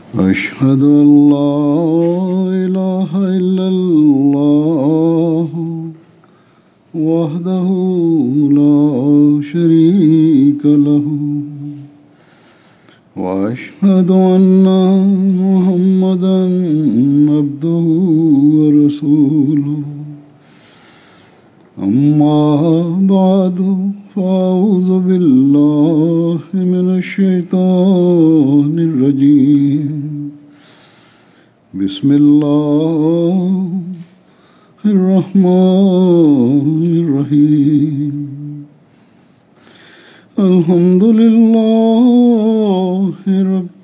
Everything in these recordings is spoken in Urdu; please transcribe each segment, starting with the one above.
أشهد أن لا إله إلا الله وحده لا شريك له وأشهد أن محمدا عبده ورسوله أما بعد فأعوذ بالله من الشيطان الرجيم بسم الله الرحمن الرحيم الحمد لله رب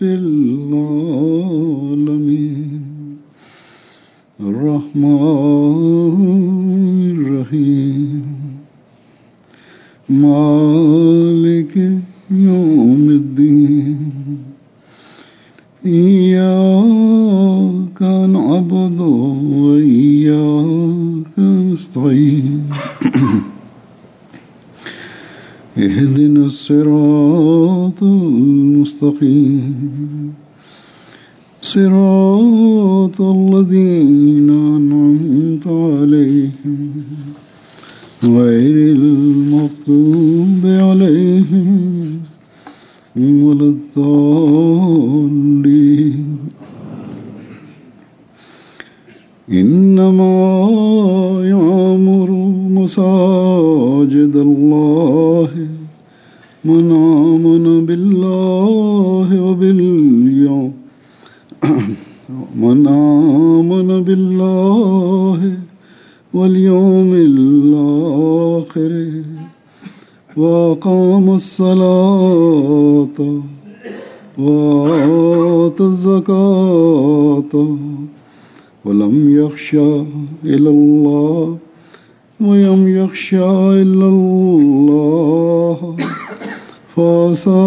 العالمين الرحمن الرحيم مالك يوم الدين إياك نعبد وإياك نستعين اهدنا الصراط المستقيم صراط الذين أنعمت عليهم غير المغضوب عليهم ولا الضالين إنما يعمر مساجد الله من آمن بالله واليوم الآخر وأقام الصلاة وآتى الزكاة ولم يخش إلا الله فعسى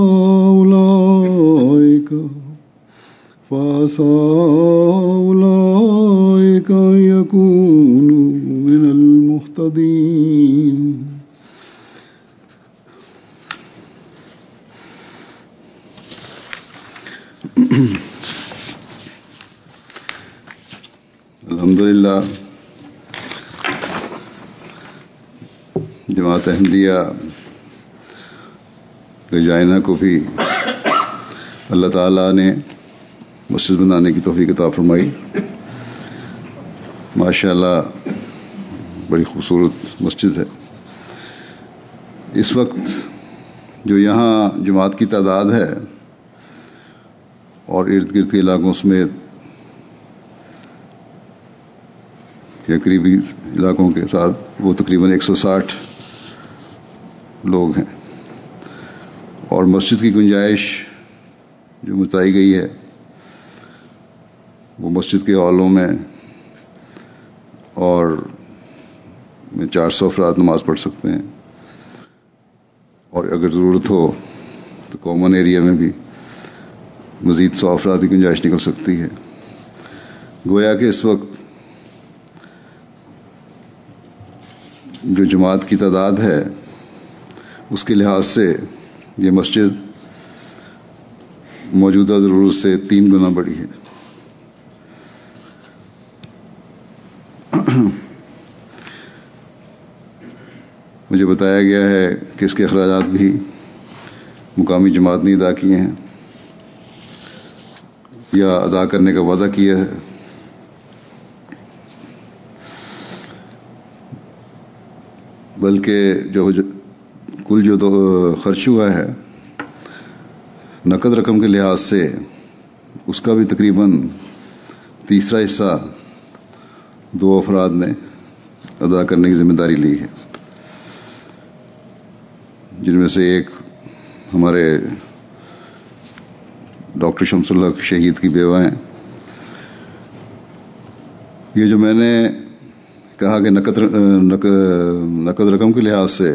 أولئك أن يكونوا من المهتدين. الحمدللہ جماعت احمدیہ رجائنا کو بھی اللہ تعالیٰ نے مسجد بنانے کی توفیق عطا فرمائی. ماشاءاللہ بڑی خوبصورت مسجد ہے. اس وقت جو یہاں جماعت کی تعداد ہے اور ارد گرد کے علاقوں سمیت یا قریبی علاقوں کے ساتھ وہ تقریباً 160 لوگ ہیں، اور مسجد کی گنجائش جو بتائی گئی ہے وہ مسجد کے ہالوں میں اور 400 افراد نماز پڑھ سکتے ہیں، اور اگر ضرورت ہو تو کامن ایریا میں بھی مزید 100 افراد کی گنجائش نکل سکتی ہے. گویا کہ اس وقت جو جماعت کی تعداد ہے اس کے لحاظ سے یہ مسجد موجودہ ضرورت سے 3 گنا بڑی ہے. مجھے بتایا گیا ہے کہ اس کے اخراجات بھی مقامی جماعت نے ادا کیے ہیں یا ادا کرنے کا وعدہ کیا ہے. بلکہ کل جو خرچ ہوا ہے نقد رقم کے لحاظ سے اس کا بھی تقریباً تیسرا حصہ 2 افراد نے ادا کرنے کی ذمہ داری لی ہے، جن میں سے ایک ہمارے ڈاکٹر شمس الحق شہید کی بیوہ ہیں. یہ جو میں نے کہا کہ نقد رقم کے لحاظ سے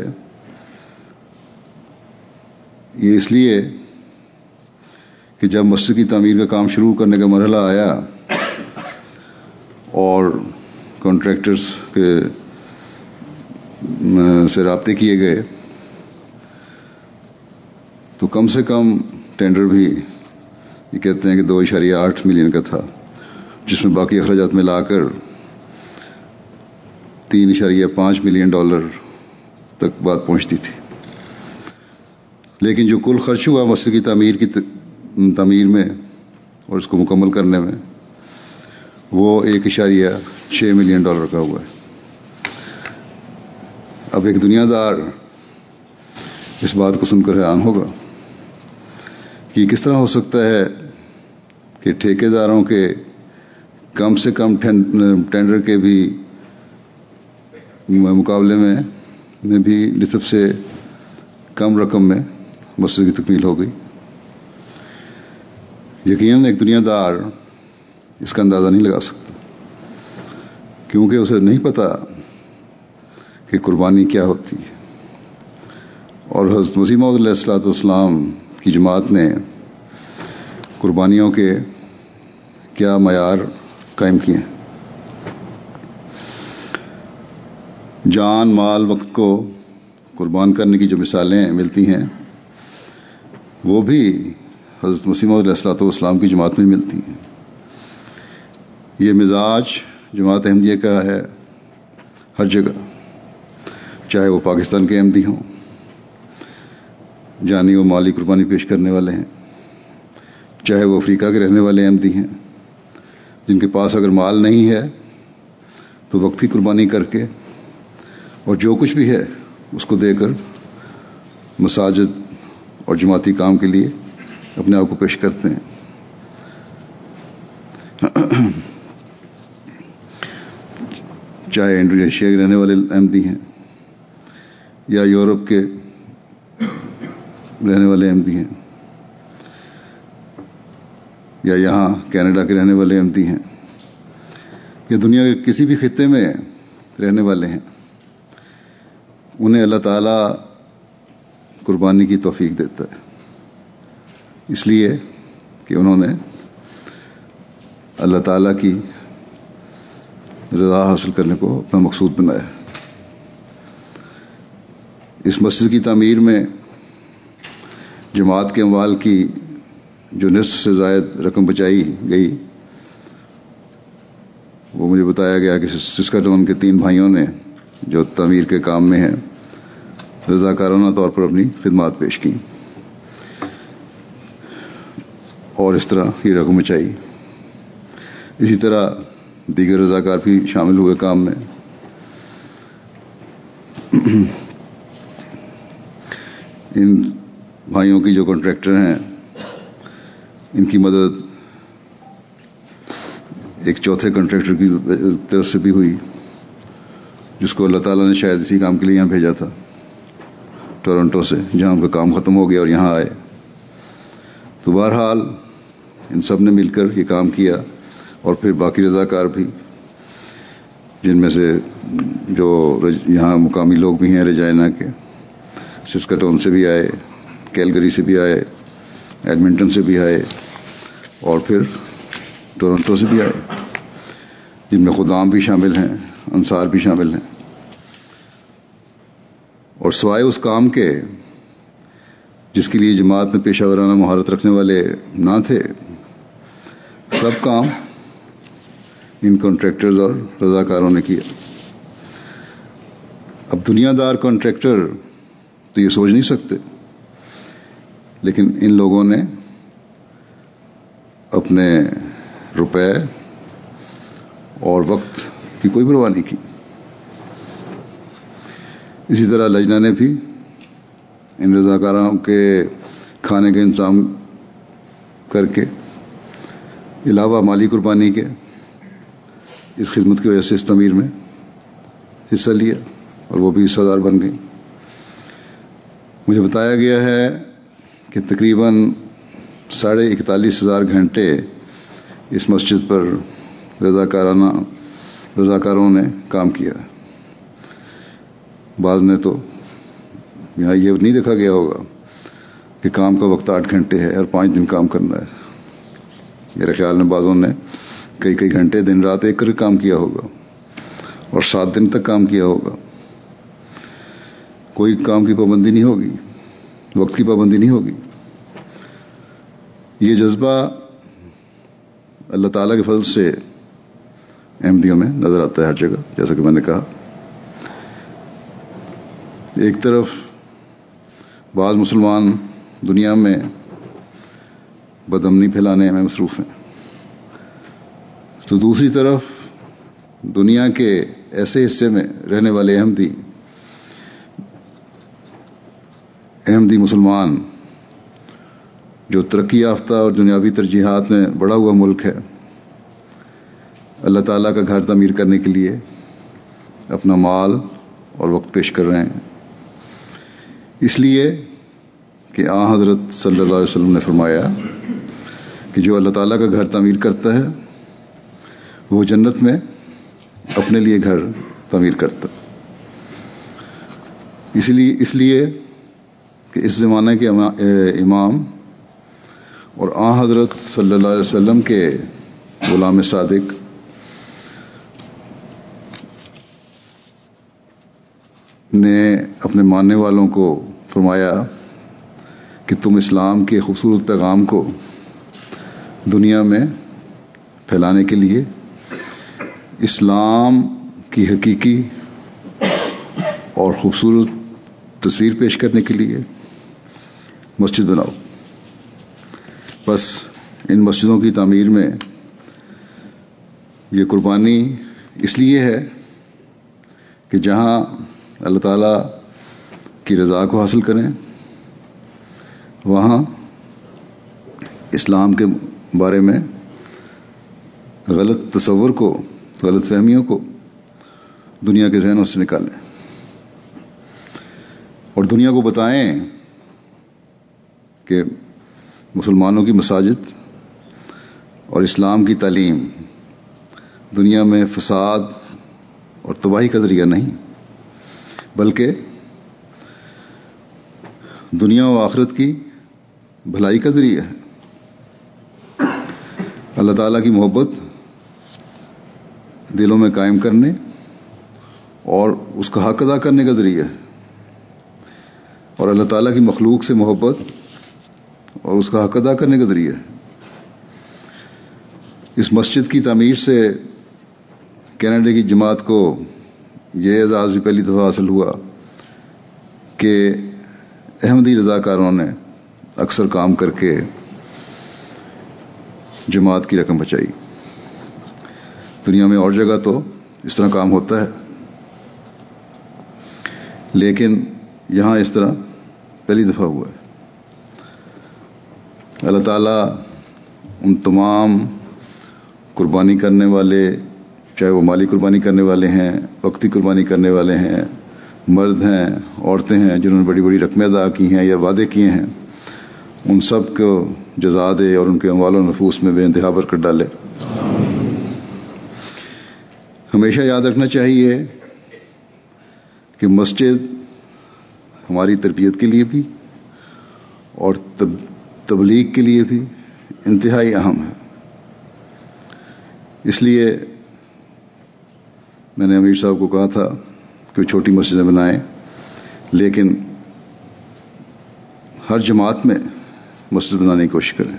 یہ اس لیے کہ جب مسجد کی تعمیر کا کام شروع کرنے کا مرحلہ آیا اور کانٹریکٹرز کے سے رابطے کیے گئے تو کم سے کم ٹینڈر بھی یہ کہتے ہیں کہ 2.8 ملین کا تھا، جس میں باقی اخراجات ملا کر $3.5 ملین تک بات پہنچتی تھی. لیکن جو کل خرچ ہوا مسجد کی تعمیر میں اور اس کو مکمل کرنے میں، وہ $1.6 ملین کا ہوا ہے. اب ایک دنیا دار اس بات کو سن کر حیران ہوگا کہ کس طرح ہو سکتا ہے کہ ٹھیکیداروں کے کم سے کم ٹینڈر کے بھی مقابلے میں بھی نصف سے کم رقم میں مسجد کی تکمیل ہو گئی. یقیناً ایک دنیا دار اس کا اندازہ نہیں لگا سکتا، کیونکہ اسے نہیں پتہ کہ قربانی کیا ہوتی ہے. اور حضرت مسیح موعود علیہ الصلوۃ والسلام کی جماعت نے قربانیوں کے کیا معیار قائم کیے ہیں. جان، مال، وقت کو قربان کرنے کی جو مثالیں ملتی ہیں وہ بھی حضرت مسیح موعود علیہ الصلوۃ والسلام کی جماعت میں ملتی ہیں. یہ مزاج جماعت احمدیہ کا ہے ہر جگہ، چاہے وہ پاکستان کے احمدی ہوں، جانی و مالی قربانی پیش کرنے والے ہیں، چاہے وہ افریقہ کے رہنے والے احمدی ہیں جن کے پاس اگر مال نہیں ہے تو وقت کی قربانی کر کے اور جو کچھ بھی ہے اس کو دے کر مساجد اور جماعتی کام کے لیے اپنے آپ کو پیش کرتے ہیں. چاہے انڈونیشیا کے رہنے والے احمدی ہیں یا یورپ کے رہنے والے احمدی ہیں یا یہاں کینیڈا کے رہنے والے احمدی ہیں یا دنیا کے کسی بھی خطے میں رہنے والے ہیں، انہیں اللہ تعالیٰ قربانی کی توفیق دیتا ہے، اس لیے کہ انہوں نے اللہ تعالیٰ کی رضا حاصل کرنے کو اپنا مقصود بنایا. اس مسجد کی تعمیر میں جماعت کے اموال کی جو نصف سے زائد رقم بچائی گئی، وہ مجھے بتایا گیا کہ سسکاٹون کے 3 بھائیوں نے جو تعمیر کے کام میں ہیں رضاکارانہ طور پر اپنی خدمات پیش کی اور اس طرح یہ رقم بچائی. اسی طرح دیگر رضاکار بھی شامل ہوئے کام میں. ان بھائیوں کی جو کانٹریکٹر ہیں ان کی مدد ایک چوتھے کانٹریکٹر کی طرف سے بھی ہوئی، جس کو اللہ تعالیٰ نے شاید اسی کام کے لیے یہاں بھیجا تھا، ٹورنٹو سے، جہاں ان کا کام ختم ہو گیا اور یہاں آئے. تو بہرحال ان سب نے مل کر یہ کام کیا، اور پھر باقی رضاکار بھی، جن میں سے جو یہاں مقامی لوگ بھی ہیں رجائنا کے، سسکاٹون سے بھی آئے، کیلگری سے بھی آئے، ایڈمنٹن سے بھی آئے، اور پھر ٹورنٹو سے بھی آئے، جن میں خدام بھی شامل ہیں، انصار بھی شامل ہیں. اور سوائے اس کام کے جس کے لیے جماعت میں پیشہ ورانہ مہارت رکھنے والے نہ تھے، سب کام ان کانٹریکٹرز اور رضاکاروں نے کیا. اب دنیا دار کانٹریکٹر تو یہ سوچ نہیں سکتے، لیکن ان لوگوں نے اپنے روپے اور وقت کی کوئی پرواہ نہیں کی. اسی طرح لجنہ نے بھی ان رضاکاروں کے کھانے کا انتظام کر کے علاوہ مالی قربانی کے اس خدمت کی وجہ سے اس تعمیر میں حصہ لیا، اور وہ بھی حصہ دار بن گئی. مجھے بتایا گیا ہے کہ تقریباً 41,500 گھنٹے اس مسجد پر رضاکاروں نے کام کیا. بعض نے تو یہاں یہ نہیں دیکھا گیا ہوگا کہ کام کا وقت 8 گھنٹے ہے اور 5 دن کام کرنا ہے. میرے خیال میں بعضوں نے کئی گھنٹے دن رات ایک کر کام کیا ہوگا اور 7 دن تک کام کیا ہوگا. کوئی کام کی پابندی نہیں ہوگی، وقت کی پابندی نہیں ہوگی. یہ جذبہ اللہ تعالیٰ کے فضل سے احمدیوں میں نظر آتا ہے ہر جگہ. جیسا کہ میں نے کہا، ایک طرف بعض مسلمان دنیا میں بدامنی پھیلانے میں مصروف ہیں، تو دوسری طرف دنیا کے ایسے حصے میں رہنے والے احمدی مسلمان جو ترقی یافتہ اور دنیاوی ترجیحات میں بڑا ہوا ملک ہے، اللہ تعالیٰ کا گھر تعمیر کرنے کے لیے اپنا مال اور وقت پیش کر رہے ہیں، اس لیے کہ حضرت صلی اللہ علیہ وسلم نے فرمایا کہ جو اللہ تعالیٰ کا گھر تعمیر کرتا ہے وہ جنت میں اپنے لیے گھر تعمیر کرتا ہے. اس لیے کہ اس زمانے کے امام اور حضرت صلی اللہ علیہ وسلم کے غلام صادق نے اپنے ماننے والوں کو فرمایا کہ تم اسلام کے خوبصورت پیغام کو دنیا میں پھیلانے کے لیے، اسلام کی حقیقی اور خوبصورت تصویر پیش کرنے کے لیے مسجد بناؤ. بس ان مسجدوں کی تعمیر میں یہ قربانی اس لیے ہے کہ جہاں اللہ تعالیٰ کی رضا کو حاصل کریں، وہاں اسلام کے بارے میں غلط تصور کو، غلط فہمیوں کو دنیا کے ذہنوں سے نکالیں اور دنیا کو بتائیں کہ مسلمانوں کی مساجد اور اسلام کی تعلیم دنیا میں فساد اور تباہی کا ذریعہ نہیں، بلکہ دنیا و آخرت کی بھلائی کا ذریعہ ہے. اللہ تعالیٰ کی محبت دلوں میں قائم کرنے اور اس کا حق ادا کرنے کا ذریعہ ہے، اور اللہ تعالیٰ کی مخلوق سے محبت اور اس کا حق ادا کرنے کا ذریعہ ہے. اس مسجد کی تعمیر سے کینیڈا کی جماعت کو یہ اعزاز بھی پہلی دفعہ حاصل ہوا کہ احمدی رضاکاروں نے اکثر کام کر کے جماعت کی رقم بچائی. دنیا میں اور جگہ تو اس طرح کام ہوتا ہے، لیکن یہاں اس طرح پہلی دفعہ ہوا ہے. اللہ تعالیٰ ان تمام قربانی کرنے والے، چاہے وہ مالی قربانی کرنے والے ہیں، وقتی قربانی کرنے والے ہیں، مرد ہیں، عورتیں ہیں، جنہوں نے بڑی بڑی رقمیں ادا کی ہیں یا وعدے کیے ہیں، ان سب کو جزا دے اور ان کے اموال و نفوس میں بے انتہا برکت ڈالے. ہمیشہ یاد رکھنا چاہیے کہ مسجد ہماری تربیت کے لیے بھی اور تبلیغ کے لیے بھی انتہائی اہم ہے. اس لیے میں نے امیر صاحب کو کہا تھا کہ چھوٹی مسجدیں بنائیں، لیکن ہر جماعت میں مسجد بنانے کی کوشش کریں.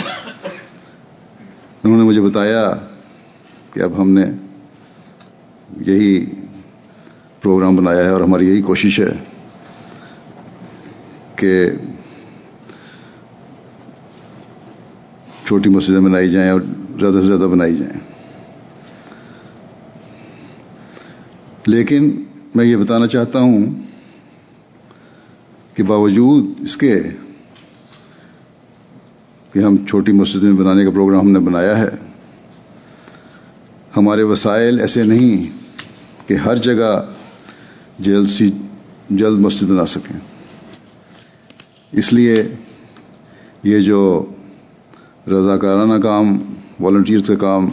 انہوں نے مجھے بتایا کہ اب ہم نے یہی پروگرام بنایا ہے اور ہماری یہی کوشش ہے کہ چھوٹی مسجدیں بنائی جائیں اور زیادہ سے زیادہ بنائی جائیں. لیکن میں یہ بتانا چاہتا ہوں کہ باوجود اس کے کہ ہم چھوٹی مسجدیں بنانے کا پروگرام ہم نے بنایا ہے، ہمارے وسائل ایسے نہیں کہ ہر جگہ جلد مسجد بنا سکیں. اس لیے یہ جو رضاکارانہ کام، والنٹیئرز کا کام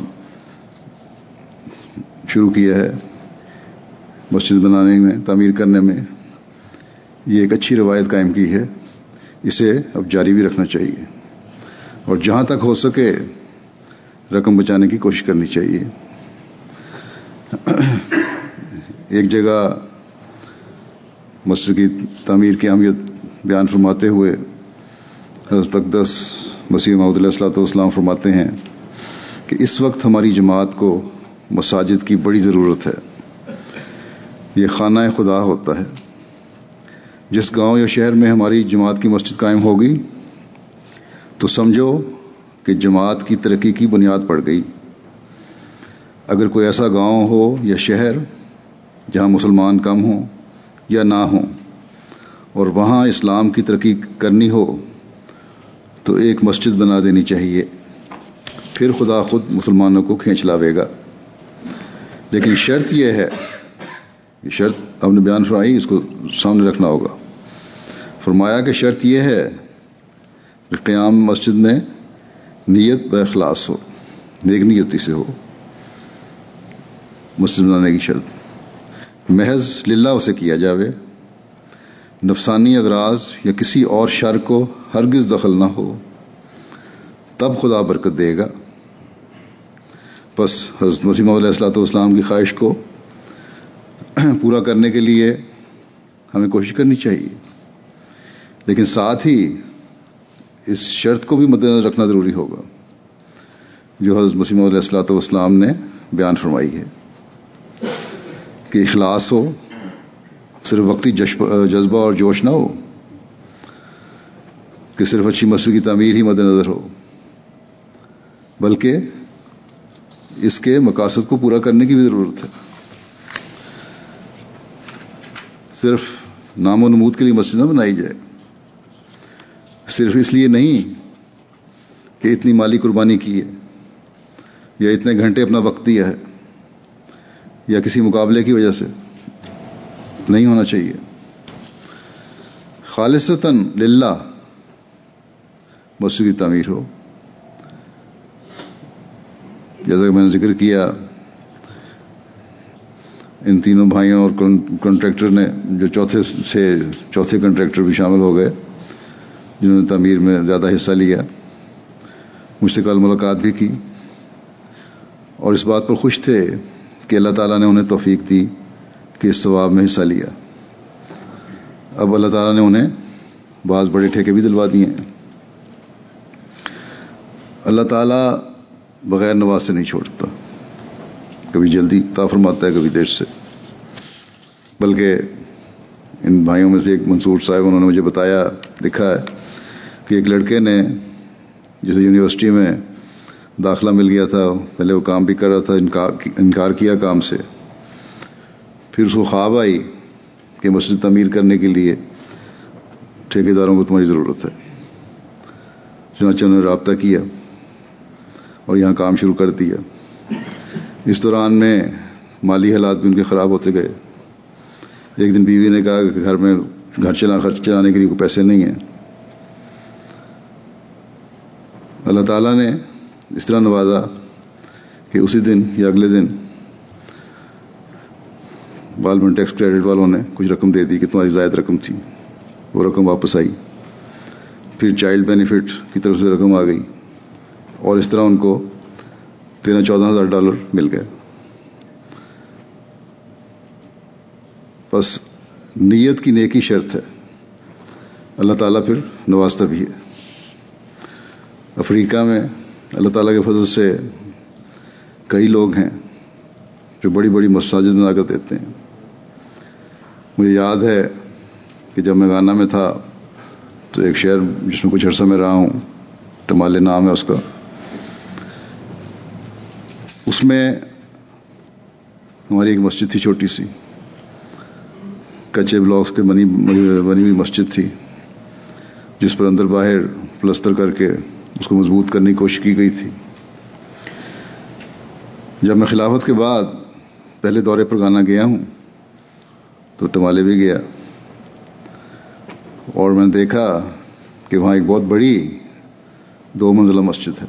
شروع کیا ہے مسجد بنانے میں، تعمیر کرنے میں، یہ ایک اچھی روایت قائم کی ہے. اسے اب جاری بھی رکھنا چاہیے اور جہاں تک ہو سکے رقم بچانے کی کوشش کرنی چاہیے. ایک جگہ مسجد کی تعمیر کی اہمیت بیان فرماتے ہوئے حضرت اقدس مسیح موعود علیہ الصلوۃ والسلام فرماتے ہیں کہ اس وقت ہماری جماعت کو مساجد کی بڑی ضرورت ہے۔ یہ خانہ خدا ہوتا ہے۔ جس گاؤں یا شہر میں ہماری جماعت کی مسجد قائم ہوگی تو سمجھو کہ جماعت کی ترقی کی بنیاد پڑ گئی۔ اگر کوئی ایسا گاؤں ہو یا شہر جہاں مسلمان کم ہوں یا نہ ہوں اور وہاں اسلام کی ترقی کرنی ہو تو ایک مسجد بنا دینی چاہیے، پھر خدا خود مسلمانوں کو کھینچ لاوے گا۔ لیکن شرط یہ ہے، یہ شرط آپ نے بیان فرمائی، اس کو سامنے رکھنا ہوگا۔ فرمایا کہ شرط یہ ہے کہ قیام مسجد میں نیت با اخلاص ہو، نیک نیتی سے ہو مسجد بنانے کی شرط، محض للہ اسے کیا جاوے، نفسانی اغراض یا کسی اور شر کو ہرگز دخل نہ ہو، تب خدا برکت دے گا۔ بس حضرت مسیح موعود علیہ الصلوۃ والسلام کی خواہش کو پورا کرنے کے لیے ہمیں کوشش کرنی چاہیے، لیکن ساتھ ہی اس شرط کو بھی مد نظر رکھنا ضروری ہوگا جو حضرت مسیح موعود علیہ الصلوۃ والسلام نے بیان فرمائی ہے کہ اخلاص ہو، صرف وقتی جذبہ اور جوش نہ ہو کہ صرف اچھی مسجد کی تعمیر ہی مد نظر ہو، بلکہ اس کے مقاصد کو پورا کرنے کی بھی ضرورت ہے۔ صرف نام و نمود کے لیے مسجد نہ بنائی جائے، صرف اس لیے نہیں کہ اتنی مالی قربانی کی ہے یا اتنے گھنٹے اپنا وقت دیا ہے یا کسی مقابلے کی وجہ سے، نہیں ہونا چاہیے۔ خالصتاً للہ مسجد کی تعمیر ہو۔ جیسا کہ میں نے ذکر کیا، ان تینوں بھائیوں اور کنٹریکٹر نے جو چوتھے کنٹریکٹر بھی شامل ہو گئے جنہوں نے تعمیر میں زیادہ حصہ لیا، مجھ سے کل ملاقات بھی کی اور اس بات پر خوش تھے کہ اللہ تعالیٰ نے انہیں توفیق دی کہ اس ثواب میں حصہ لیا۔ اب اللہ تعالیٰ نے انہیں بعض بڑے ٹھیکے بھی دلوا دیے ہیں۔ اللہ تعالیٰ بغیر نواز سے نہیں چھوڑتا، کبھی جلدی عطا فرماتا ہے، کبھی دیر سے۔ بلکہ ان بھائیوں میں سے ایک منصور صاحب، انہوں نے مجھے بتایا، لکھا ہے کہ ایک لڑکے نے جسے یونیورسٹی میں داخلہ مل گیا تھا، پہلے وہ کام بھی کر رہا تھا، انکار کیا کام سے، پھر اس کو خواب آئی کہ مسجد تعمیر کرنے کے لیے ٹھیکیداروں کو تمہاری ضرورت ہے۔ چنانچہ انہوں نے رابطہ کیا اور یہاں کام شروع کر دیا۔ اس دوران میں مالی حالات بھی ان کے خراب ہوتے گئے۔ ایک دن بیوی نے کہا کہ خرچ چلانے کے لیے کوئی پیسے نہیں ہیں۔ اللہ تعالیٰ نے اس طرح نوازا کہ اسی دن یا اگلے دن والمنٹ ٹیکس کریڈٹ والوں نے کچھ رقم دے دی کہ تمہاری زائد رقم تھی، وہ رقم واپس آئی۔ پھر چائلڈ بینیفٹ کی طرف سے رقم آ گئی اور اس طرح ان کو $13,000-14,000 مل گئے۔ بس نیت کی نیکی شرط ہے، اللہ تعالیٰ پھر نوازتا بھی ہے۔ افریقہ میں اللہ تعالیٰ کے فضل سے کئی لوگ ہیں جو بڑی بڑی مساجد بنا کر دیتے ہیں۔ مجھے یاد ہے کہ جب میں گانا میں تھا تو ایک شہر جس میں کچھ عرصہ میں رہا ہوں، ٹمالے نام ہے اس کا، اس میں ہماری ایک مسجد تھی، چھوٹی سی کچے بلاکس کے بنی ہوئی مسجد تھی، جس پر اندر باہر پلستر کر کے اس کو مضبوط کرنے کی کوشش کی گئی تھی۔ جب میں خلافت کے بعد پہلے دورے پر گانا گیا ہوں تو ٹمالے بھی گیا اور میں نے دیکھا کہ وہاں ایک بہت بڑی 2 منزلہ مسجد ہے،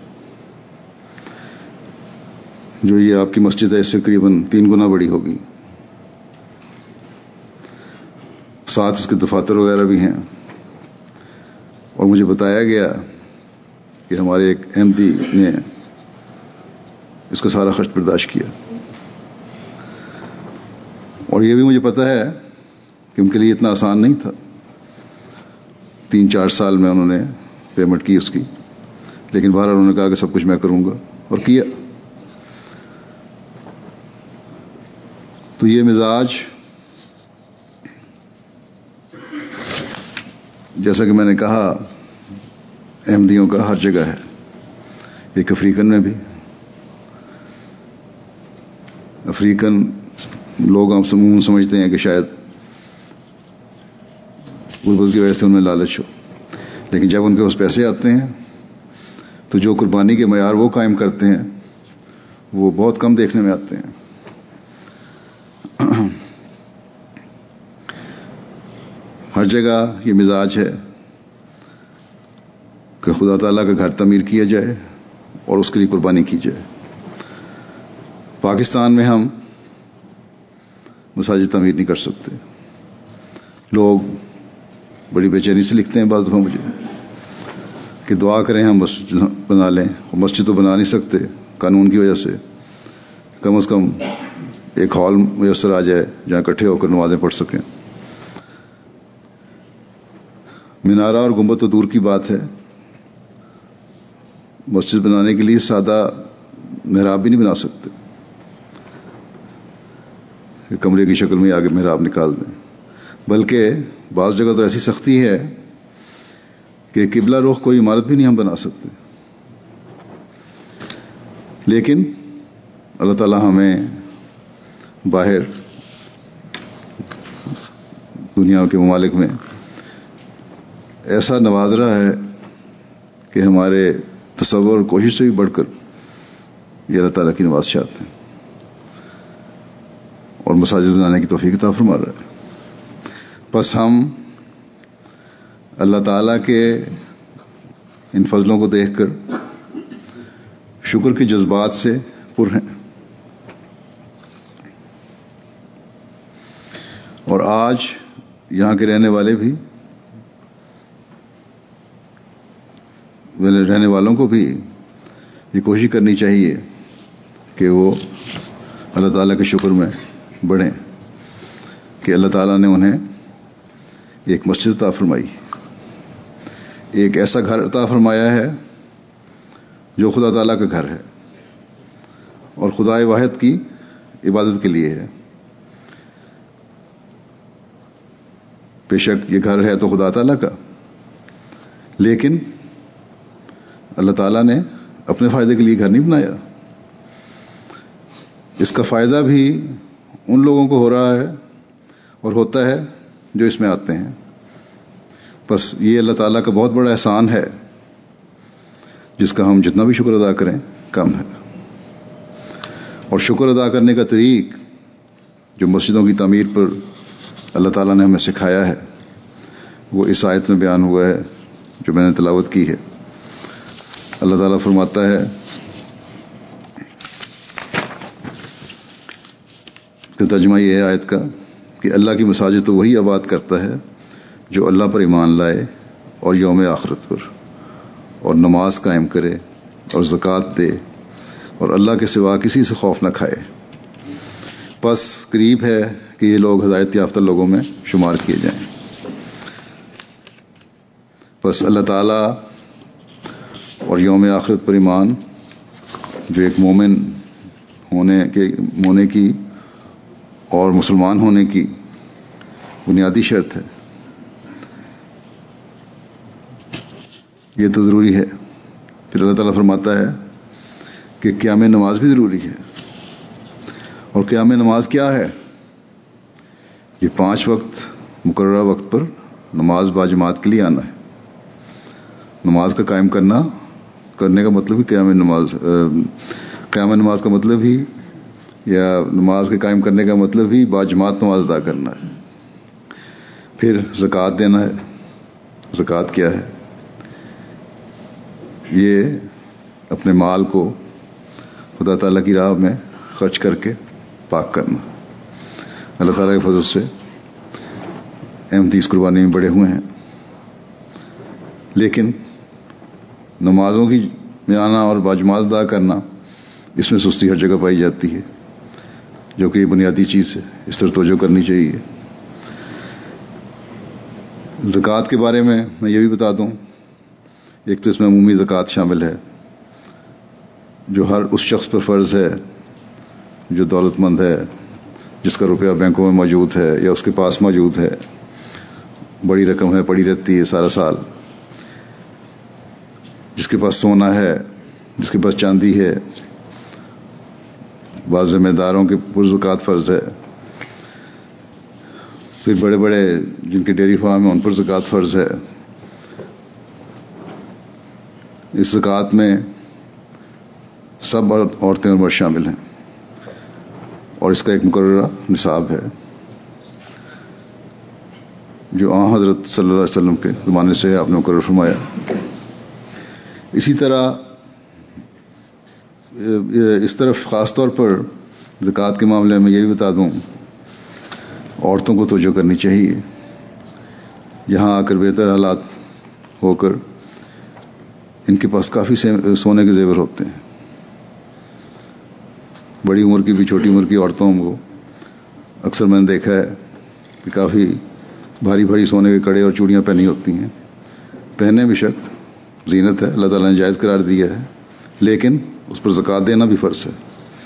جو یہ آپ کی مسجد ہے اس سے قریباً 3 گنا بڑی ہوگی۔ ساتھ اس کے دفاتر وغیرہ بھی ہیں، اور مجھے بتایا گیا کہ ہمارے ایک احمدی نے اس کا سارا خرچ برداشت کیا، اور یہ بھی مجھے پتہ ہے کہ ان کے لیے اتنا آسان نہیں تھا۔ 3-4 سال میں انہوں نے پیمنٹ کی اس کی، لیکن بہرحال انہوں نے کہا کہ سب کچھ میں کروں گا، اور کیا۔ تو یہ مزاج جیسا کہ میں نے کہا احمدیوں کا ہر جگہ ہے، ایک افریقن میں بھی. افریقن لوگ ہم عموماً سمجھتے ہیں کہ شاید غربت کی وجہ سے ان میں لالچ ہو، لیکن جب ان کے پاس پیسے آتے ہیں تو جو قربانی کے معیار وہ قائم کرتے ہیں وہ بہت کم دیکھنے میں آتے ہیں. ہر جگہ یہ مزاج ہے کہ خدا تعالیٰ کا گھر تعمیر کیا جائے اور اس کے لیے قربانی کی جائے. پاکستان میں ہم مساجد تعمیر نہیں کر سکتے. لوگ بڑی بے چینی سے لکھتے ہیں بعض دفعہ مجھے کہ دعا کریں ہم مسجد بنا لیں، اور مسجد تو بنا نہیں سکتے قانون کی وجہ سے. کم از کم ایک ہال میسر آ جائے جہاں اکٹھے ہو کر نمازیں پڑھ سکیں. مینارہ اور گنبد تو دور کی بات ہے، مسجد بنانے کے لیے سادہ محراب بھی نہیں بنا سکتے کہ کمرے کی شکل میں آگے محراب نکال دیں. بلکہ بعض جگہ تو ایسی سختی ہے کہ قبلہ رخ کوئی عمارت بھی نہیں ہم بنا سکتے. لیکن اللہ تعالیٰ ہمیں باہر دنیا کے ممالک میں ایسا نواز رہا ہے کہ ہمارے تصور اور کوشش سے بھی بڑھ کر یہ اللہ تعالیٰ کی نوازشات ہیں اور مساجد بنانے کی توفیق عطا فرما رہا ہے. بس ہم اللہ تعالیٰ کے ان فضلوں کو دیکھ کر شکر کے جذبات سے پر ہیں. اور آج یہاں کے رہنے والوں کو بھی یہ کوشش کرنی چاہیے کہ وہ اللہ تعالیٰ کے شکر میں بڑھیں کہ اللہ تعالیٰ نے انہیں ایک مسجد عطا فرمائی، ایک ایسا گھر عطا فرمایا ہے جو خدا تعالیٰ کا گھر ہے اور خدائے واحد کی عبادت کے لیے ہے. بے شک یہ گھر ہے تو خدا تعالیٰ کا، لیکن اللہ تعالیٰ نے اپنے فائدے کے لیے گھر نہیں بنایا. اس کا فائدہ بھی ان لوگوں کو ہو رہا ہے اور ہوتا ہے جو اس میں آتے ہیں. بس یہ اللہ تعالیٰ کا بہت بڑا احسان ہے جس کا ہم جتنا بھی شکر ادا کریں کم ہے. اور شکر ادا کرنے کا طریق جو مسجدوں کی تعمیر پر اللہ تعالیٰ نے ہمیں سکھایا ہے وہ اس آیت میں بیان ہوا ہے جو میں نے تلاوت کی ہے. اللہ تعالیٰ فرماتا ہے کہ ترجمہ یہ ہے آیت کا کہ اللہ کی مساجد تو وہی آباد کرتا ہے جو اللہ پر ایمان لائے اور یوم آخرت پر، اور نماز قائم کرے اور زکوٰۃ دے اور اللہ کے سوا کسی سے خوف نہ کھائے. بس قریب ہے کہ یہ لوگ ہدایت یافتہ لوگوں میں شمار کیے جائیں. بس اللہ تعالیٰ اور یوم آخرت پر ایمان جو ایک مومن ہونے کی اور مسلمان ہونے کی بنیادی شرط ہے، یہ تو ضروری ہے. پھر اللہ تعالیٰ فرماتا ہے کہ قیام نماز بھی ضروری ہے. اور قیام نماز کیا ہے؟ یہ 5 وقت مقررہ وقت پر نماز باجماعت کے لیے آنا ہے. نماز کا قائم کرنے کا مطلب ہی قیام نماز کا مطلب ہی یا نماز کے قائم کرنے کا مطلب ہی باجماعت نماز ادا کرنا ہے. پھر زکوٰۃ دینا ہے. زکوٰۃ کیا ہے؟ یہ اپنے مال کو خدا تعالیٰ کی راہ میں خرچ کر کے پاک کرنا. اللہ تعالیٰ کے فضل سے احمدی اس قربانی میں بڑے ہوئے ہیں، لیکن نمازوں کی میں آنا اور باجماعت ادا کرنا اس میں سستی ہر جگہ پائی جاتی ہے، جو کہ یہ بنیادی چیز ہے. اس طرح توجہ کرنی چاہیے. زکوٰۃ کے بارے میں یہ بھی بتا دوں، ایک تو اس میں عمومی زکوٰۃ شامل ہے جو ہر اس شخص پر فرض ہے جو دولت مند ہے جس کا روپیہ بینکوں میں موجود ہے یا اس کے پاس موجود ہے، بڑی رقم ہے، پڑی رہتی ہے سارا سال، جس کے پاس سونا ہے، جس کے پاس چاندی ہے، بعض ذمہ داروں کے پرزکوٰۃ فرض ہے، پھر بڑے بڑے جن کے ڈیری فارم ہیں ان پر زکوٰۃ فرض ہے۔ اس زکوٰۃ میں سب عورتیں اور مرد شامل ہیں، اور اس کا ایک مقررہ نصاب ہے جو حضرت صلی اللہ علیہ وسلم کے زمانے سے آپ نے مقرر فرمایا۔ اسی طرح اس طرف خاص طور پر زکوٰۃ کے معاملے میں یہ بھی بتا دوں، عورتوں کو توجہ کرنی چاہیے۔ یہاں آ کر بہتر حالات ہو کر ان کے پاس کافی سونے کے زیور ہوتے ہیں، بڑی عمر کی بھی چھوٹی عمر کی عورتوں کو اکثر میں نے دیکھا ہے کہ کافی بھاری بھاری سونے کے کڑے اور چوڑیاں پہنی ہوتی ہیں۔ پہنے بے شک، زینت ہے، اللہ تعالیٰ نے جائز قرار دیا ہے، لیکن اس پر زکوٰۃ دینا بھی فرض ہے۔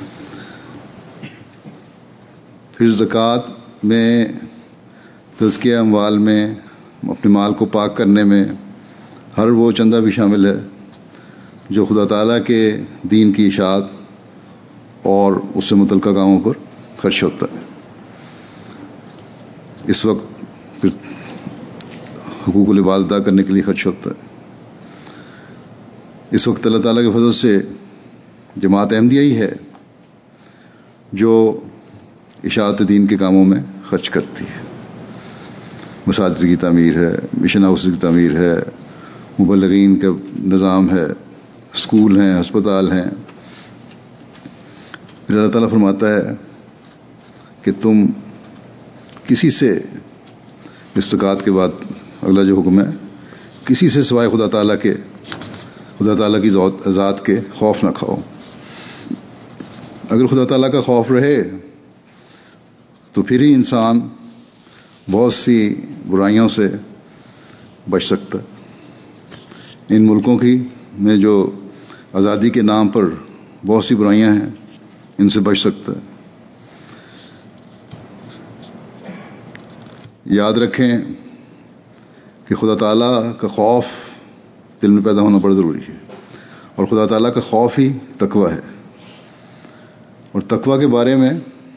پھر زکوٰۃ میں تزکیہ اموال میں، اپنے مال کو پاک کرنے میں ہر وہ چندہ بھی شامل ہے جو خدا تعالیٰ کے دین کی اشاعت اور اس سے متعلقہ کاموں پر خرچ ہوتا ہے۔ اس وقت پھر حقوق العباد ادا کرنے کے لیے خرچ ہوتا ہے۔ اس وقت اللہ تعالیٰ کے فضل سے جماعت احمدیہ ہی ہے جو اشاعت دین کے کاموں میں خرچ کرتی ہے۔ مساجد کی تعمیر ہے، مشن ہاؤس کی تعمیر ہے، مبلغین کا نظام ہے، اسکول ہیں، ہسپتال ہیں۔ پھر اللہ تعالیٰ فرماتا ہے کہ تم کسی سے، اس زکوٰۃ کے بعد اگلا جو حکم ہے، کسی سے سوائے خدا تعالیٰ کی ذات کے خوف نہ کھاؤ۔ اگر خدا تعالیٰ کا خوف رہے تو پھر ہی انسان بہت سی برائیوں سے بچ سکتا ہے۔ ان ملکوں میں جو آزادی کے نام پر بہت سی برائیاں ہیں، ان سے بچ سکتا ہے۔ یاد رکھیں کہ خدا تعالیٰ کا خوف دل میں پیدا ہونا بڑا ضروری ہے، اور خدا تعالیٰ کا خوف ہی تقویٰ ہے۔ اور تقویٰ کے بارے میں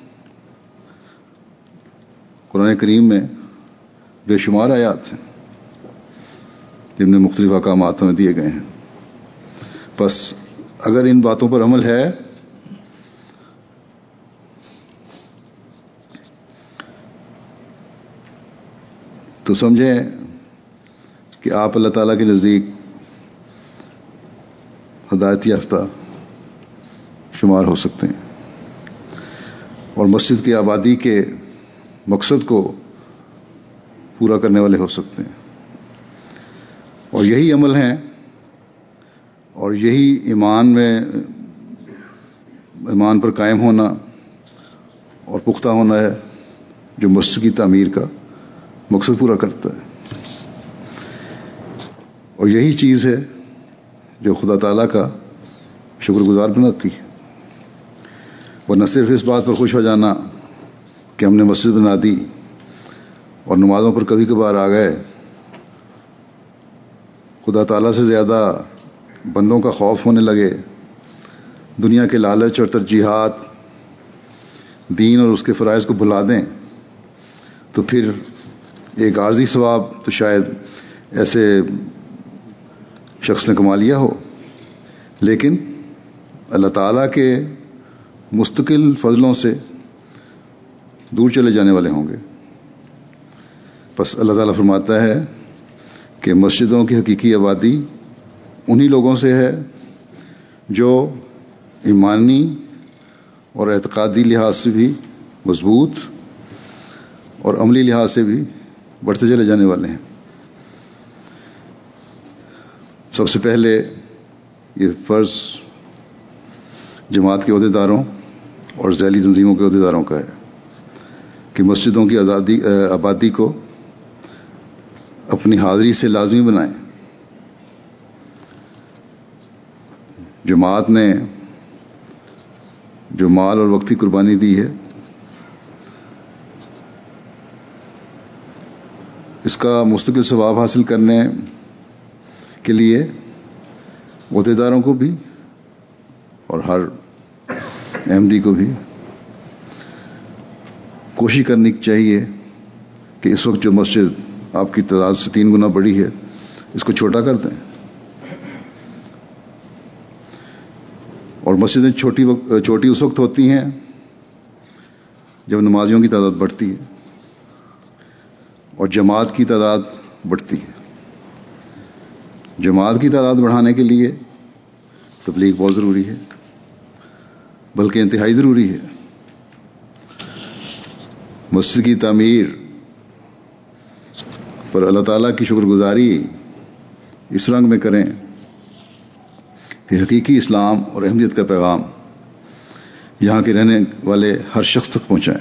قرآن کریم میں بے شمار آیات ہیں جن میں مختلف احکامات ہمیں دیے گئے ہیں۔ بس اگر ان باتوں پر عمل ہے تو سمجھیں کہ آپ اللہ تعالیٰ کے نزدیک ہدایت یافتہ شمار ہو سکتے ہیں، اور مسجد کی آبادی کے مقصد کو پورا کرنے والے ہو سکتے ہیں۔ اور یہی عمل ہیں اور یہی ایمان پر قائم ہونا اور پختہ ہونا ہے جو مسجد کی تعمیر کا مقصد پورا کرتا ہے، اور یہی چیز ہے جو خدا تعالیٰ کا شکر گزار بناتی ہے۔ اور نہ صرف اس بات پر خوش ہو جانا کہ ہم نے مسجد بنا دی اور نمازوں پر کبھی کبھار آ گئے، خدا تعالیٰ سے زیادہ بندوں کا خوف ہونے لگے، دنیا کے لالچ اور ترجیحات دین اور اس کے فرائض کو بھلا دیں، تو پھر ایک عارضی ثواب تو شاید ایسے شخص نے کما لیا ہو، لیکن اللہ تعالیٰ کے مستقل فضلوں سے دور چلے جانے والے ہوں گے۔ بس اللہ تعالیٰ فرماتا ہے کہ مسجدوں کی حقیقی آبادی انہی لوگوں سے ہے جو ایمانی اور اعتقادی لحاظ سے بھی مضبوط اور عملی لحاظ سے بھی بڑھتے چلے جانے والے ہیں۔ سب سے پہلے یہ فرض جماعت کے عہدیداروں اور ذیلی تنظیموں کے عہدیداروں کا ہے کہ مسجدوں کی آبادی کو اپنی حاضری سے لازمی بنائیں۔ جماعت نے جو مال اور وقتی قربانی دی ہے اس کا مستقل ثواب حاصل کرنے کے لیے عہدیداروں کو بھی اور ہر احمدی کو بھی کوشش کرنی چاہیے کہ اس وقت جو مسجد آپ کی تعداد سے 3 گنا بڑی ہے اس کو چھوٹا کر دیں، اور مسجدیں چھوٹی اس وقت ہوتی ہیں جب نمازیوں کی تعداد بڑھتی ہے اور جماعت کی تعداد بڑھتی ہے۔ جماعت کی تعداد بڑھانے کے لیے تبلیغ بہت ضروری ہے، بلکہ انتہائی ضروری ہے۔ مسجد کی تعمیر پر اللہ تعالیٰ کی شکر گزاری اس رنگ میں کریں کہ حقیقی اسلام اور احمدیت کا پیغام یہاں کے رہنے والے ہر شخص تک پہنچائیں،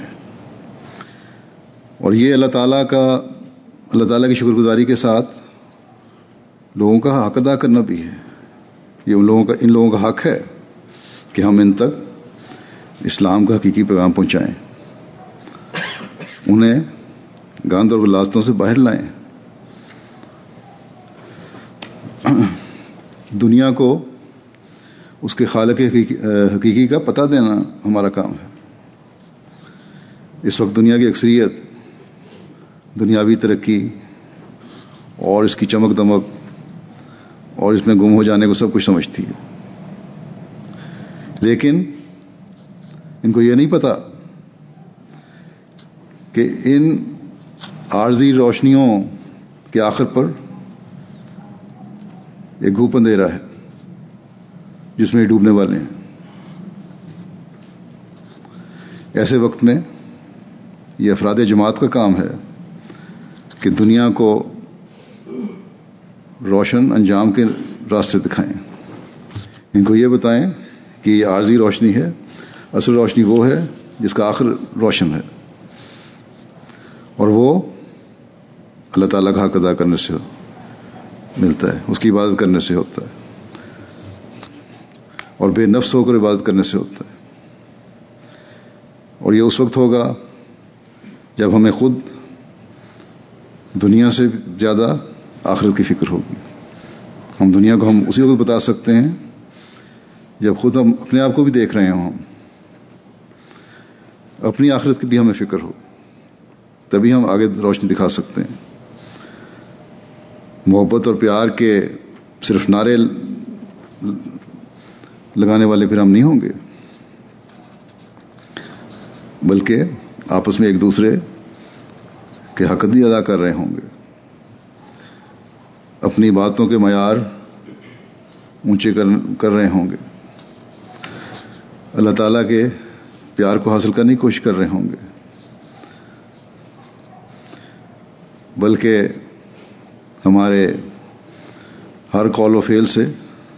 اور یہ اللہ تعالیٰ کی شکر گزاری کے ساتھ لوگوں کا حق ادا کرنا بھی ہے۔ یہ ان لوگوں کا حق ہے کہ ہم ان تک اسلام کا حقیقی پیغام پہنچائیں، انہیں گند اور غلاظتوں سے باہر لائیں۔ دنیا کو اس کے خالق حقیقی کا پتہ دینا ہمارا کام ہے۔ اس وقت دنیا کی اکثریت دنیاوی ترقی اور اس کی چمک دمک اور اس میں گم ہو جانے کو سب کچھ سمجھتی ہے، لیکن ان کو یہ نہیں پتہ کہ ان عارضی روشنیوں کے آخر پر ایک گھوپ اندھیرا ہے جس میں ڈوبنے والے ہیں۔ ایسے وقت میں یہ افراد جماعت کا کام ہے کہ دنیا کو روشن انجام کے راستے دکھائیں، ان کو یہ بتائیں کہ یہ عارضی روشنی ہے، اصل روشنی وہ ہے جس کا آخر روشن ہے، اور وہ اللہ تعالیٰ کا حق ادا کرنے سے ملتا ہے، اس کی عبادت کرنے سے ہوتا ہے، اور بے نفس ہو کر عبادت کرنے سے ہوتا ہے۔ اور یہ اس وقت ہوگا جب ہمیں خود دنیا سے زیادہ آخرت کی فکر ہوگی۔ ہم دنیا کو اسی وقت بتا سکتے ہیں جب خود ہم اپنے آپ کو بھی دیکھ رہے ہوں، اپنی آخرت کی بھی ہمیں فکر ہو، تبھی ہم آگے روشنی دکھا سکتے ہیں۔ محبت اور پیار کے صرف نعرے لگانے والے پھر ہم نہیں ہوں گے، بلکہ آپس میں ایک دوسرے کے حق بھی ادا کر رہے ہوں گے، اپنی باتوں کے معیار اونچے کر رہے ہوں گے، اللہ تعالیٰ کے پیار کو حاصل کرنے کی کوشش کر رہے ہوں گے، بلکہ ہمارے ہر قول و فعل سے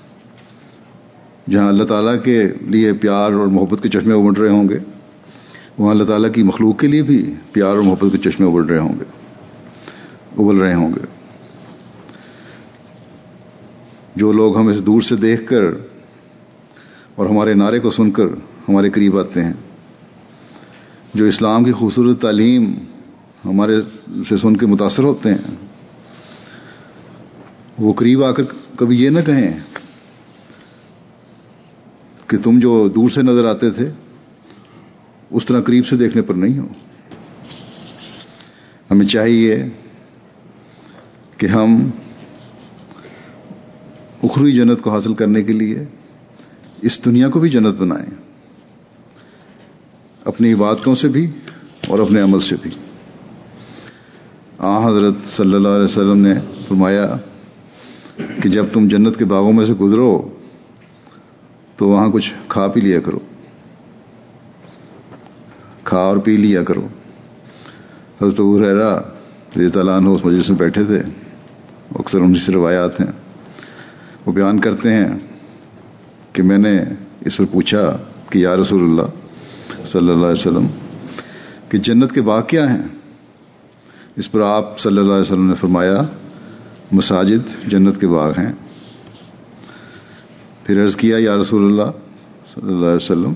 جہاں اللہ تعالیٰ کے لیے پیار اور محبت کے چشمے ابل رہے ہوں گے، وہاں اللہ تعالیٰ کی مخلوق کے لیے بھی پیار اور محبت کے چشمے ابل رہے ہوں گے۔ جو لوگ ہمیں دور سے دیکھ کر اور ہمارے نعرے کو سن کر ہمارے قریب آتے ہیں، جو اسلام کی خوبصورت تعلیم ہمارے سے سن کے متاثر ہوتے ہیں، وہ قریب آ کر کبھی یہ نہ کہیں کہ تم جو دور سے نظر آتے تھے اس طرح قریب سے دیکھنے پر نہیں ہو۔ ہمیں چاہیے کہ ہم اخروی جنت کو حاصل کرنے کے لیے اس دنیا کو بھی جنت بنائیں، اپنی عبادتوں سے بھی اور اپنے عمل سے بھی۔ حضرت صلی اللہ علیہ وسلم نے فرمایا کہ جب تم جنت کے باغوں میں سے گزرو تو وہاں کچھ کھا پی لیا کرو، کھا اور پی لیا کرو۔ حضرت ابو ہریرہ رضی اللہ عنہ اس مجلس میں بیٹھے تھے، اکثر ان سے روایات ہیں، وہ بیان کرتے ہیں کہ میں نے اس پر پوچھا کہ یا رسول اللہ صلی اللہ علیہ وسلم کہ جنت کے باغ کیا ہیں؟ اس پر آپ صلی اللہ علیہ وسلم نے فرمایا مساجد جنت کے باغ ہیں۔ پھر عرض کیا یا رسول اللہ صلی اللہ علیہ وسلم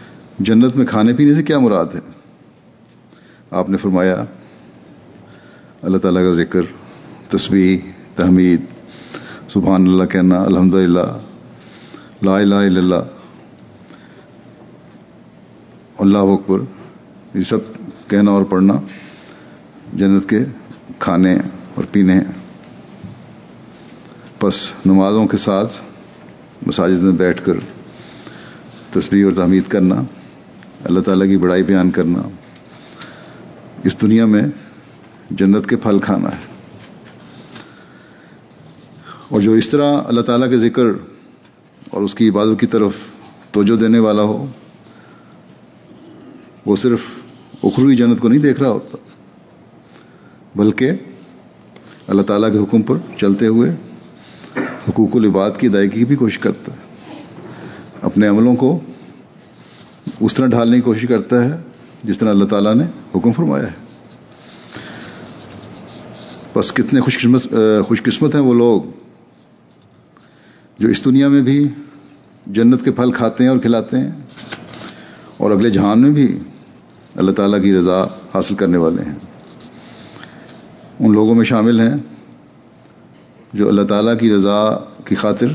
جنت میں کھانے پینے سے کیا مراد ہے؟ آپ نے فرمایا اللہ تعالیٰ کا ذکر، تسبیح، تحمید، سبحان اللہ کہنا، الحمدللہ، لا الہ الا اللہ، اللہ اکبر، یہ سب کہنا اور پڑھنا جنت کے کھانے اور پینے ہیں۔ بس نمازوں کے ساتھ مساجد میں بیٹھ کر تسبیح اور تحمید کرنا، اللہ تعالیٰ کی بڑائی بیان کرنا، اس دنیا میں جنت کے پھل کھانا ہے۔ اور جو اس طرح اللہ تعالیٰ کے ذکر اور اس کی عبادت کی طرف توجہ دینے والا ہو، وہ صرف اخروی جنت کو نہیں دیکھ رہا ہوتا، بلکہ اللہ تعالیٰ کے حکم پر چلتے ہوئے حقوق العباد کی ادائیگی کی بھی کوشش کرتا ہے، اپنے عملوں کو اس طرح ڈھالنے کی کوشش کرتا ہے جس طرح اللہ تعالیٰ نے حکم فرمایا ہے۔ بس کتنے خوش قسمت ہیں وہ لوگ جو اس دنیا میں بھی جنت کے پھل کھاتے ہیں اور کھلاتے ہیں، اور اگلے جہان میں بھی اللہ تعالیٰ کی رضا حاصل کرنے والے ہیں۔ ان لوگوں میں شامل ہیں جو اللہ تعالیٰ کی رضا کی خاطر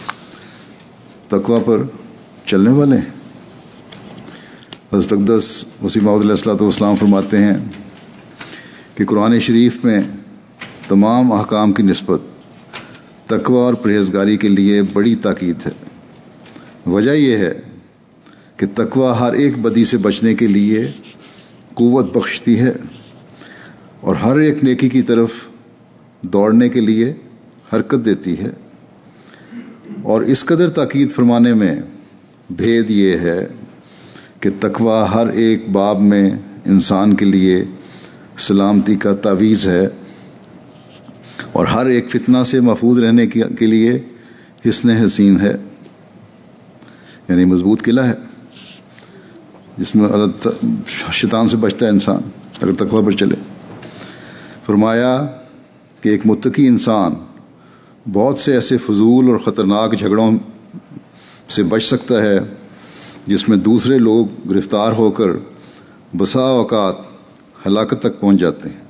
تقوی پر چلنے والے ہیں۔ حضرت اقدس مسیح موعود علیہ الصلوۃ والسلام فرماتے ہیں کہ قرآن شریف میں تمام احکام کی نسبت تقوی اور پرہیزگاری کے لیے بڑی تاکید ہے۔ وجہ یہ ہے کہ تقوی ہر ایک بدی سے بچنے کے لیے قوت بخشتی ہے اور ہر ایک نیکی کی طرف دوڑنے کے لیے حرکت دیتی ہے۔ اور اس قدر تاکید فرمانے میں بھید یہ ہے کہ تقوی ہر ایک باب میں انسان کے لیے سلامتی کا تعویذ ہے اور ہر ایک فتنہ سے محفوظ رہنے کے لیے حصن حسین ہے، یعنی مضبوط قلعہ ہے جس میں شیطان سے بچتا ہے انسان اگر تقوی پر چلے۔ فرمایا کہ ایک متقی انسان بہت سے ایسے فضول اور خطرناک جھگڑوں سے بچ سکتا ہے جس میں دوسرے لوگ گرفتار ہو کر بسا اوقات ہلاکت تک پہنچ جاتے ہیں۔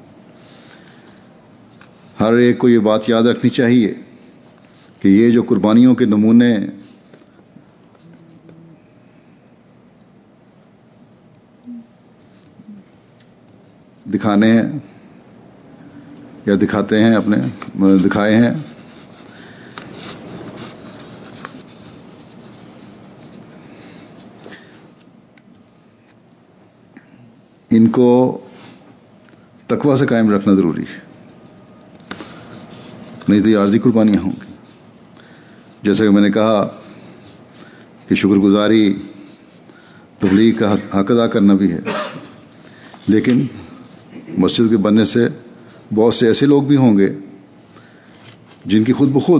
ہر ایک کو یہ بات یاد رکھنی چاہیے کہ یہ جو قربانیوں کے نمونے دکھانے ہیں یا دکھاتے ہیں دکھائے ہیں، ان کو تقوی سے قائم رکھنا ضروری ہے، نہیں تو یہ عارضی قربانیاں ہوں گی۔ جیسا کہ میں نے کہا کہ شکر گزاری تبلیغ کا حق ادا کرنا بھی ہے، لیکن مسجد کے بننے سے بہت سے ایسے لوگ بھی ہوں گے جن کی خود بخود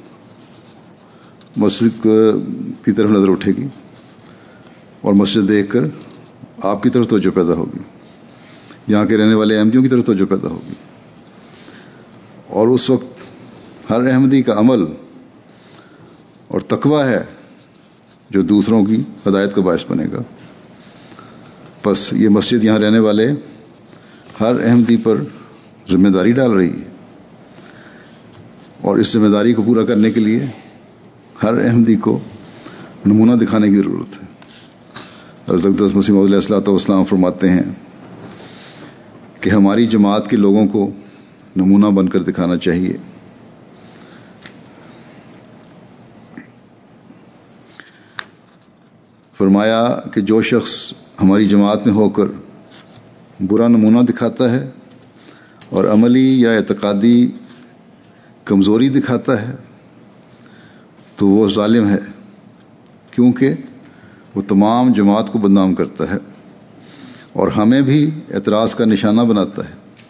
مسجد کی طرف نظر اٹھے گی اور مسجد دیکھ کر آپ کی طرف توجہ پیدا ہوگی، یہاں کے رہنے والے احمدیوں کی طرف توجہ پیدا ہوگی، اور اس وقت ہر احمدی کا عمل اور تقوی ہے جو دوسروں کی ہدایت کا باعث بنے گا۔ بس یہ مسجد یہاں رہنے والے ہر احمدی پر ذمہ داری ڈال رہی ہے، اور اس ذمہ داری کو پورا کرنے کے لیے ہر احمدی کو نمونہ دکھانے کی ضرورت ہے۔ حضرت اقدس مسیح موعود علیہ الصلوۃ والسلام فرماتے ہیں کہ ہماری جماعت کے لوگوں کو نمونہ بن کر دکھانا چاہیے۔ فرمایا کہ جو شخص ہماری جماعت میں ہو کر برا نمونہ دکھاتا ہے اور عملی یا اعتقادی کمزوری دکھاتا ہے تو وہ ظالم ہے، کیونکہ وہ تمام جماعت کو بدنام کرتا ہے اور ہمیں بھی اعتراض کا نشانہ بناتا ہے۔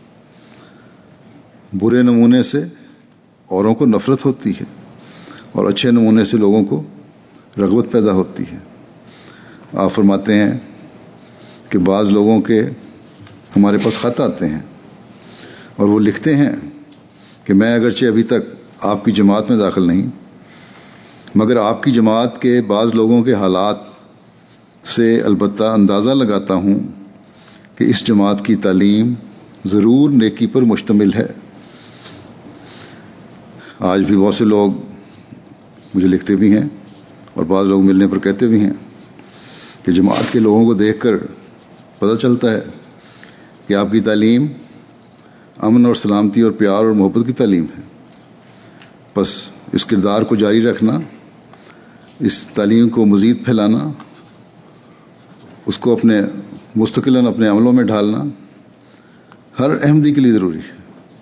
برے نمونے سے اوروں کو نفرت ہوتی ہے اور اچھے نمونے سے لوگوں کو رغبت پیدا ہوتی ہے۔ آپ فرماتے ہیں کہ بعض لوگوں کے ہمارے پاس خط آتے ہیں اور وہ لکھتے ہیں کہ میں اگرچہ ابھی تک آپ کی جماعت میں داخل نہیں، مگر آپ کی جماعت کے بعض لوگوں کے حالات سے البتہ اندازہ لگاتا ہوں کہ اس جماعت کی تعلیم ضرور نیکی پر مشتمل ہے۔ آج بھی بہت سے لوگ مجھے لکھتے بھی ہیں اور بعض لوگ ملنے پر کہتے بھی ہیں کہ جماعت کے لوگوں کو دیکھ کر پتہ چلتا ہے کہ آپ کی تعلیم امن اور سلامتی اور پیار اور محبت کی تعلیم ہے۔ بس اس کردار کو جاری رکھنا، اس تعلیم کو مزید پھیلانا، اس کو اپنے مستقلاً اپنے عملوں میں ڈھالنا ہر احمدی کے لیے ضروری ہے۔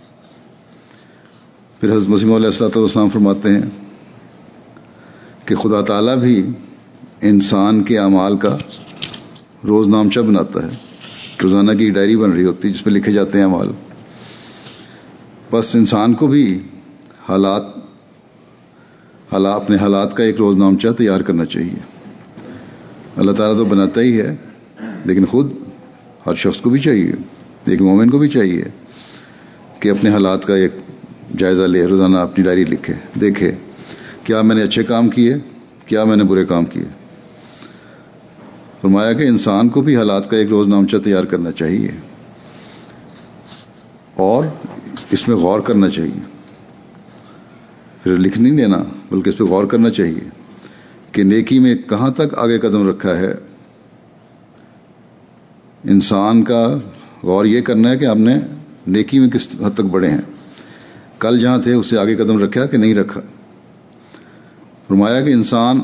پھر حضرت مسیح موعود علیہ الصلوۃ والسلام فرماتے ہیں کہ خدا تعالیٰ بھی انسان کے اعمال کا روز نامچہ بناتا ہے۔ روزانہ کی ڈائری بن رہی ہوتی ہے جس میں لکھے جاتے ہیں اعمال۔ بس انسان کو بھی اپنے حالات کا ایک روز نامچہ تیار کرنا چاہیے۔ اللہ تعالیٰ تو بناتا ہی ہے، لیکن خود ہر شخص کو بھی چاہیے، ایک مومن کو بھی چاہیے کہ اپنے حالات کا ایک جائزہ لے، روزانہ اپنی ڈائری لکھے، دیکھے کیا میں نے اچھے کام کیے، کیا میں نے برے کام کیے۔ فرمایا کہ انسان کو بھی حالات کا ایک روز نامچہ تیار کرنا چاہیے اور اس میں غور کرنا چاہیے۔ پھر لکھ نہیں لینا، بلکہ اس پہ غور کرنا چاہیے کہ نیکی میں کہاں تک آگے قدم رکھا ہے۔ انسان کا غور یہ کرنا ہے کہ ہم نے نیکی میں کس حد تک بڑھے ہیں، کل جہاں تھے اس سے آگے قدم رکھا کہ نہیں رکھا۔ فرمایا کہ انسان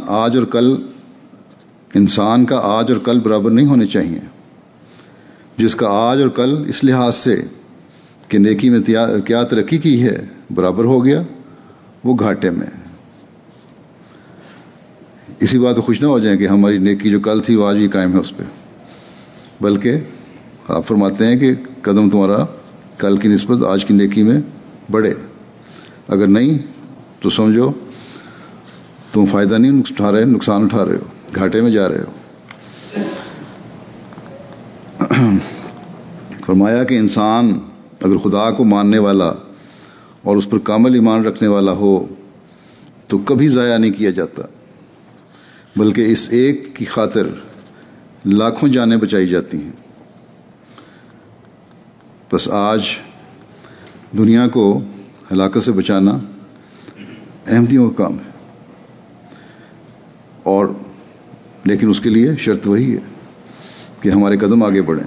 کا آج اور کل برابر نہیں ہونے چاہیے۔ جس کا آج اور کل اس لحاظ سے کہ نیکی میں کیا ترقی کی ہے برابر ہو گیا، وہ گھاٹے میں۔ اسی بات کو خوش نہ ہو جائیں کہ ہماری نیکی جو کل تھی وہ آج بھی قائم ہے اس پہ، بلکہ آپ فرماتے ہیں کہ قدم تمہارا کل کی نسبت آج کی نیکی میں بڑھے۔ اگر نہیں تو سمجھو تم فائدہ نہیں اٹھا رہے، نقصان اٹھا رہے ہو، گھاٹے میں جا رہے ہو۔ فرمایا کہ انسان اگر خدا کو ماننے والا اور اس پر کامل ایمان رکھنے والا ہو تو کبھی ضائع نہیں کیا جاتا، بلکہ اس ایک کی خاطر لاکھوں جانیں بچائی جاتی ہیں۔ بس آج دنیا کو ہلاکت سے بچانا احمدیوں کا کام ہے، اور لیکن اس کے لیے شرط وہی ہے کہ ہمارے قدم آگے بڑھیں۔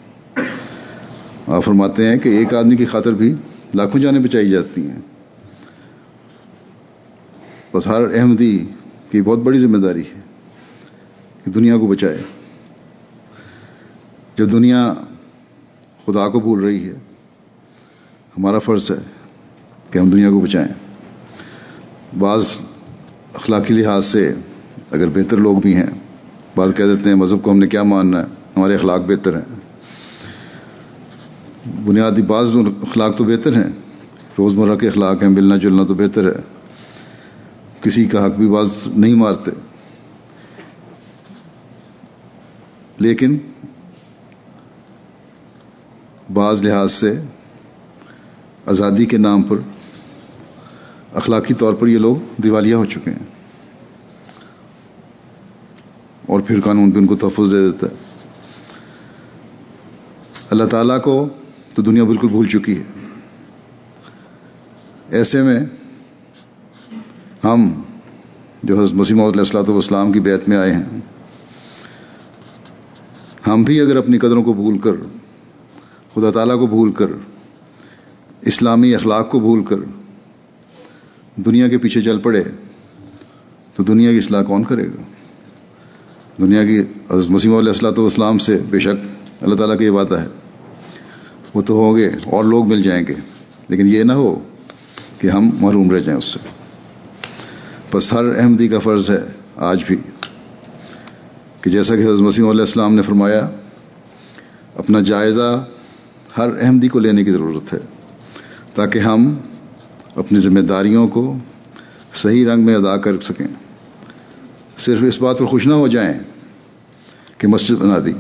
آپ فرماتے ہیں کہ ایک آدمی کی خاطر بھی لاکھوں جانیں بچائی جاتی ہیں۔ بس ہر احمدی کی بہت بڑی ذمہ داری ہے کہ دنیا کو بچائے۔ جب دنیا خدا کو بھول رہی ہے، ہمارا فرض ہے کہ ہم دنیا کو بچائیں۔ بعض اخلاقی لحاظ سے اگر بہتر لوگ بھی ہیں، بعض کہہ دیتے ہیں مذہب کو ہم نے کیا ماننا ہے، ہمارے اخلاق بہتر ہیں۔ بنیادی بعض اخلاق تو بہتر ہیں، روزمرہ کے اخلاق ہیں، ملنا جلنا تو بہتر ہے، کسی کا حق بھی بعض نہیں مارتے، لیکن بعض لحاظ سے آزادی کے نام پر اخلاقی طور پر یہ لوگ دیوالیہ ہو چکے ہیں، اور پھر قانون بھی ان کو تحفظ دے دیتا ہے۔ اللہ تعالیٰ کو تو دنیا بالکل بھول چکی ہے۔ ایسے میں ہم جو حضرت مسیح موعود علیہ الصلوۃ والسلام کی بیعت میں آئے ہیں، ہم بھی اگر اپنی قدروں کو بھول کر، خدا تعالیٰ کو بھول کر، اسلامی اخلاق کو بھول کر دنیا کے پیچھے چل پڑے تو دنیا کی اصلاح کون کرے گا؟ دنیا کی حضرت مسیح موعود علیہ الصلوۃ والسلام سے بے شک اللہ تعالیٰ کا یہ وعدہ ہے، وہ تو ہوں گے اور لوگ مل جائیں گے، لیکن یہ نہ ہو کہ ہم محروم رہ جائیں اس سے۔ بس ہر احمدی کا فرض ہے آج بھی کہ جیسا کہ حضرت مسیح علیہ السلام نے فرمایا، اپنا جائزہ ہر احمدی کو لینے کی ضرورت ہے تاکہ ہم اپنی ذمہ داریوں کو صحیح رنگ میں ادا کر سکیں۔ صرف اس بات پر خوش نہ ہو جائیں کہ مسجد بنا دی۔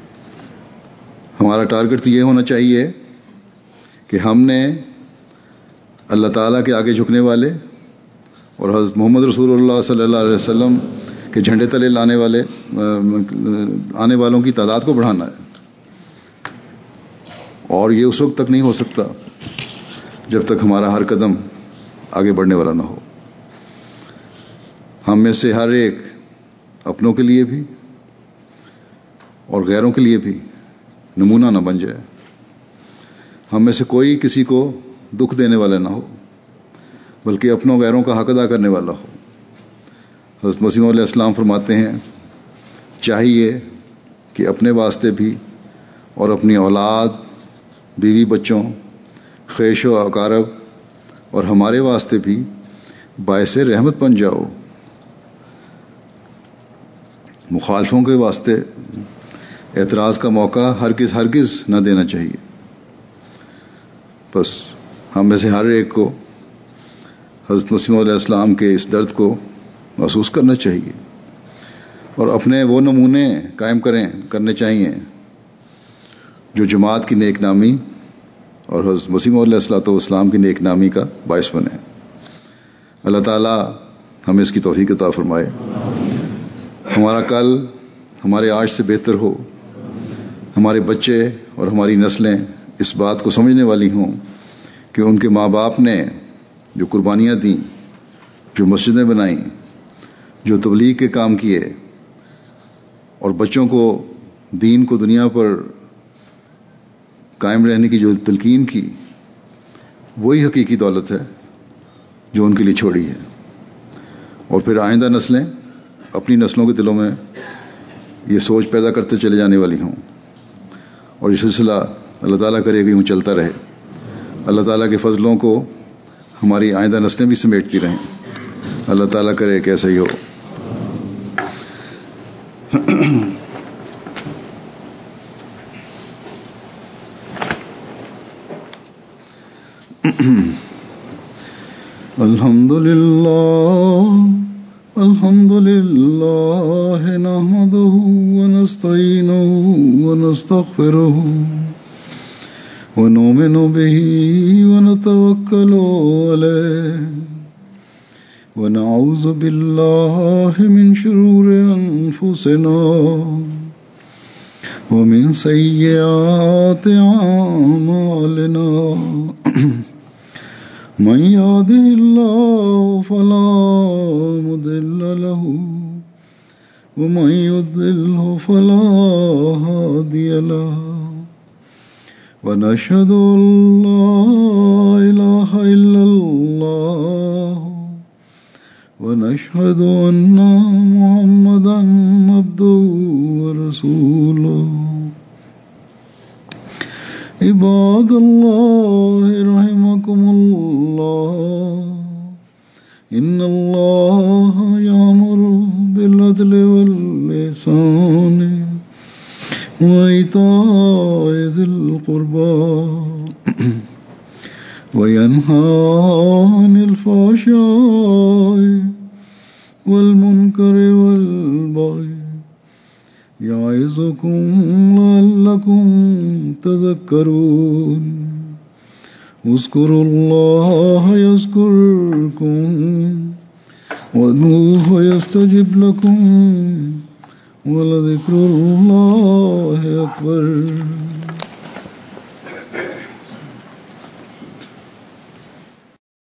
ہمارا ٹارگٹ تو یہ ہونا چاہیے کہ ہم نے اللہ تعالیٰ کے آگے جھکنے والے اور حضرت محمد رسول اللہ صلی اللہ علیہ وسلم کے جھنڈے تلے آنے والوں کی تعداد کو بڑھانا ہے، اور یہ اس وقت تک نہیں ہو سکتا جب تک ہمارا ہر قدم آگے بڑھنے والا نہ ہو. ہم میں سے ہر ایک اپنوں کے لیے بھی اور غیروں کے لیے بھی نمونہ نہ بن جائے. ہم میں سے کوئی کسی کو دکھ دینے والا نہ ہو بلکہ اپنوں غیروں کا حق ادا کرنے والا ہو. حضرت مسیح علیہ السلام فرماتے ہیں چاہیے کہ اپنے واسطے بھی اور اپنی اولاد، بیوی بچوں، خیش و اقارب اور ہمارے واسطے بھی باعث رحمت بن جاؤ. مخالفوں کے واسطے اعتراض کا موقع ہرگز نہ دینا چاہیے. بس ہم میں سے ہر ایک کو حضرت مسیح علیہ السلام کے اس درد کو محسوس کرنا چاہیے اور اپنے وہ نمونے قائم کرنے چاہیے جو جماعت کی نیک نامی اور حضرت مسیح علیہ السلام کی نیک نامی کا باعث بنے. اللہ تعالیٰ ہمیں اس کی توفیق عطا فرمائے. ہمارا کل ہمارے آج سے بہتر ہو، ہمارے بچے اور ہماری نسلیں اس بات کو سمجھنے والی ہوں کہ ان کے ماں باپ نے جو قربانیاں دیں، جو مسجدیں بنائیں، جو تبلیغ کے کام کیے اور بچوں کو دین کو دنیا پر قائم رہنے کی جو تلقین کی، وہی حقیقی دولت ہے جو ان کے لیے چھوڑی ہے. اور پھر آئندہ نسلیں اپنی نسلوں کے دلوں میں یہ سوچ پیدا کرتے چلے جانے والی ہوں اور یہ سلسلہ اللہ تعالیٰ کرے کہ یوں چلتا رہے. اللہ تعالیٰ کے فضلوں کو ہماری آئندہ نسلیں بھی سمیٹتی رہیں. اللہ تعالیٰ کرے کہ ایسا ہی ہو. الحمد لله نحمده ونستعينه ونستغفره ونؤمن به ونتوكل عليه ونعوذ بالله من شرور أنفسنا ومن سيئات أعمالنا من يهده الله فلا مضل له ومن يضلل فلا هادي له ونشهد أن لا إله إلا الله ونشهد أن محمدا عبده ورسوله. عباد الله رحمكم الله إن الله يأمر بالعدل والإحسان وإيتاء ذي القربى وينهى عن الفحشاء والمنكر والبغي يعظكم لعلكم تذكرون. اذكروا الله يذكركم وادعوه يستجب لكم ولذكر الله أكبر.